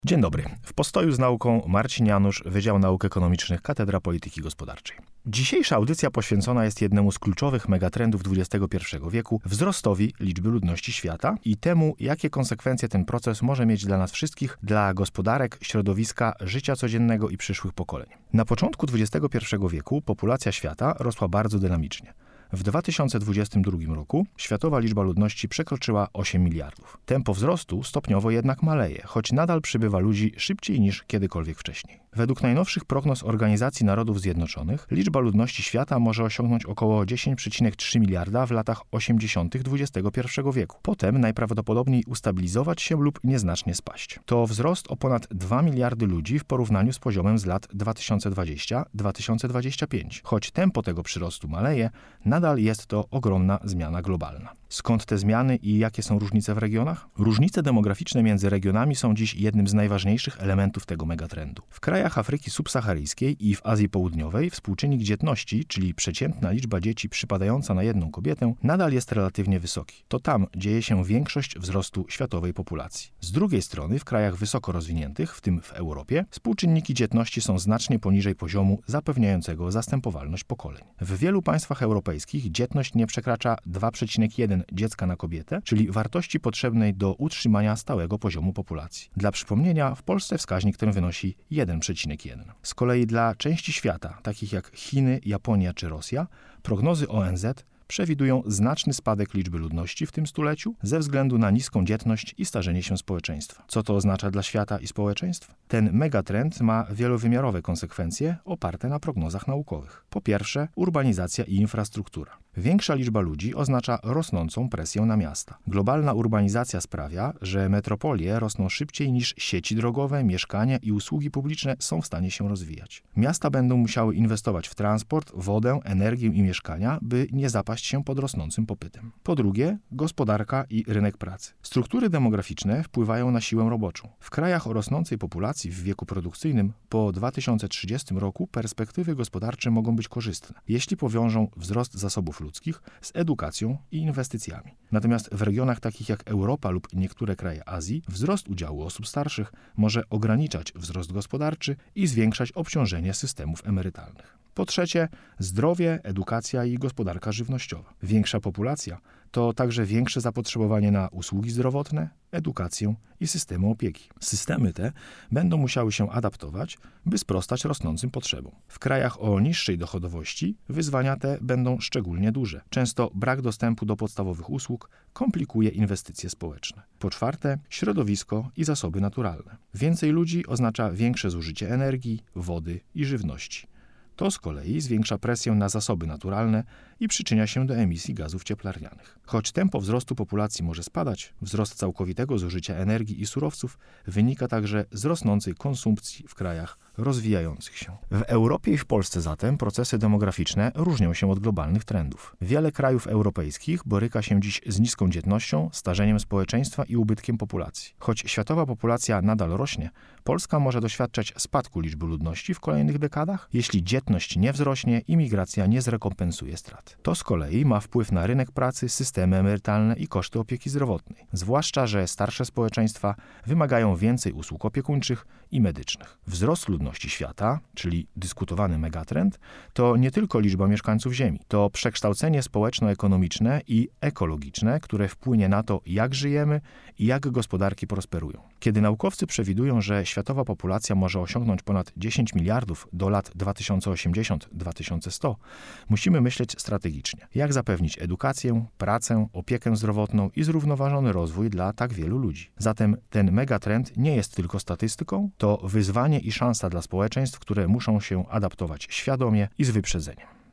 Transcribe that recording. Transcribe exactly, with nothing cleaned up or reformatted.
Dzień dobry. W postoju z nauką Marcin Janusz, Wydział Nauk Ekonomicznych, Katedra Polityki Gospodarczej. Dzisiejsza audycja poświęcona jest jednemu z kluczowych megatrendów dwudziestego pierwszego wieku, wzrostowi liczby ludności świata i temu, jakie konsekwencje ten proces może mieć dla nas wszystkich, dla gospodarek, środowiska, życia codziennego i przyszłych pokoleń. Na początku dwudziestego pierwszego wieku populacja świata rosła bardzo dynamicznie. W dwa tysiące dwudziestym drugim roku światowa liczba ludności przekroczyła osiem miliardów. Tempo wzrostu stopniowo jednak maleje, choć nadal przybywa ludzi szybciej niż kiedykolwiek wcześniej. Według najnowszych prognoz Organizacji Narodów Zjednoczonych liczba ludności świata może osiągnąć około dziesięć przecinek trzy miliarda w latach osiemdziesiątych dwudziestego pierwszego wieku. Potem najprawdopodobniej ustabilizować się lub nieznacznie spaść. To wzrost o ponad dwa miliardy ludzi w porównaniu z poziomem z lat dwa tysiące dwudziestego do dwa tysiące dwudziestego piątego. Choć tempo tego przyrostu maleje, nadal jest to ogromna zmiana globalna. Skąd te zmiany i jakie są różnice w regionach? Różnice demograficzne między regionami są dziś jednym z najważniejszych elementów tego megatrendu. W krajach Afryki subsaharyjskiej i w Azji Południowej współczynnik dzietności, czyli przeciętna liczba dzieci przypadająca na jedną kobietę, nadal jest relatywnie wysoki. To tam dzieje się większość wzrostu światowej populacji. Z drugiej strony w krajach wysoko rozwiniętych, w tym w Europie, współczynniki dzietności są znacznie poniżej poziomu zapewniającego zastępowalność pokoleń. W wielu państwach europejskich dzietność nie przekracza dwa przecinek jeden dziecka na kobietę, czyli wartości potrzebnej do utrzymania stałego poziomu populacji. Dla przypomnienia, w Polsce wskaźnik ten wynosi jeden przecinek jeden. Z kolei dla części świata, takich jak Chiny, Japonia czy Rosja, prognozy O N Z przewidują znaczny spadek liczby ludności w tym stuleciu ze względu na niską dzietność i starzenie się społeczeństwa. Co to oznacza dla świata i społeczeństw? Ten megatrend ma wielowymiarowe konsekwencje oparte na prognozach naukowych. Po pierwsze, urbanizacja i infrastruktura. Większa liczba ludzi oznacza rosnącą presję na miasta. Globalna urbanizacja sprawia, że metropolie rosną szybciej niż sieci drogowe, mieszkania i usługi publiczne są w stanie się rozwijać. Miasta będą musiały inwestować w transport, wodę, energię i mieszkania, by nie zapaść się pod rosnącym popytem. Po drugie, gospodarka i rynek pracy. Struktury demograficzne wpływają na siłę roboczą. W krajach o rosnącej populacji w wieku produkcyjnym po dwa tysiące trzydziestym roku perspektywy gospodarcze mogą być korzystne, jeśli powiążą wzrost zasobów ludzkich z edukacją i inwestycjami. Natomiast w regionach takich jak Europa lub niektóre kraje Azji wzrost udziału osób starszych może ograniczać wzrost gospodarczy i zwiększać obciążenie systemów emerytalnych. Po trzecie, zdrowie, edukacja i gospodarka żywnościowa. Większa populacja to także większe zapotrzebowanie na usługi zdrowotne, edukację i systemy opieki. Systemy te będą musiały się adaptować, by sprostać rosnącym potrzebom. W krajach o niższej dochodowości wyzwania te będą szczególnie duże. Często brak dostępu do podstawowych usług komplikuje inwestycje społeczne. Po czwarte, środowisko i zasoby naturalne. Więcej ludzi oznacza większe zużycie energii, wody i żywności. To z kolei zwiększa presję na zasoby naturalne i przyczynia się do emisji gazów cieplarnianych. Choć tempo wzrostu populacji może spadać, wzrost całkowitego zużycia energii i surowców wynika także z rosnącej konsumpcji w krajach rozwijających się. W Europie i w Polsce zatem procesy demograficzne różnią się od globalnych trendów. Wiele krajów europejskich boryka się dziś z niską dzietnością, starzeniem społeczeństwa i ubytkiem populacji. Choć światowa populacja nadal rośnie, Polska może doświadczać spadku liczby ludności w kolejnych dekadach, jeśli dzietność nie wzrośnie i migracja nie zrekompensuje strat. To z kolei ma wpływ na rynek pracy, systemy emerytalne i koszty opieki zdrowotnej. Zwłaszcza, że starsze społeczeństwa wymagają więcej usług opiekuńczych i medycznych. Wzrost ludności świata, czyli dyskutowany megatrend, to nie tylko liczba mieszkańców Ziemi. To przekształcenie społeczno-ekonomiczne i ekologiczne, które wpłynie na to, jak żyjemy i jak gospodarki prosperują. Kiedy naukowcy przewidują, że światowa populacja może osiągnąć ponad dziesięć miliardów do lat dwa tysiące osiemdziesiąt do dwa tysiące sto, musimy myśleć strategicznie. Jak zapewnić edukację, pracę, opiekę zdrowotną i zrównoważony rozwój dla tak wielu ludzi. Zatem ten megatrend nie jest tylko statystyką, to wyzwanie i szansa dla społeczeństw, które muszą się adaptować świadomie i z wyprzedzeniem.